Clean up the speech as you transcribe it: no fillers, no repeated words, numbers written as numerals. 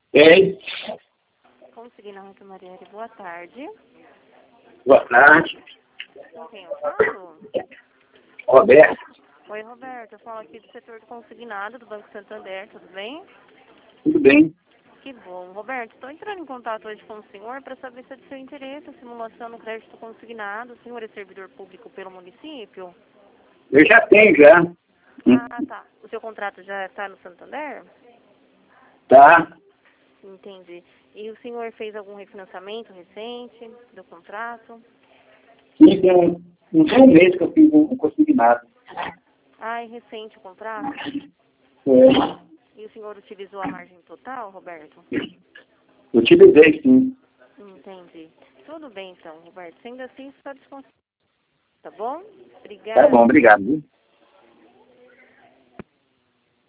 Ei, Consignado Marielle, boa tarde. boa tarde. Com quem eu falo? Roberto, Oi, Roberto. Eu falo aqui do setor do consignado do Banco Santander, tudo bem? tudo bem? Que bom. Roberto, estou entrando em contato hoje com o senhor para saber se é de seu interesse a simulação no crédito consignado. O senhor é servidor público pelo município? Eu já tenho já. Ah, tá. O seu contrato já está no Santander? Tá. Entendi. E o senhor fez algum refinanciamento recente do contrato? Sim, tem um mês que eu fiz um consignado. Ah, é recente o contrato? É, E o senhor utilizou a margem total, Roberto? eu utilizei, sim. Entendi. Tudo bem, então, Roberto. Sendo assim, está disponível. Tá bom? Tá bom, Obrigada. obrigado. Viu?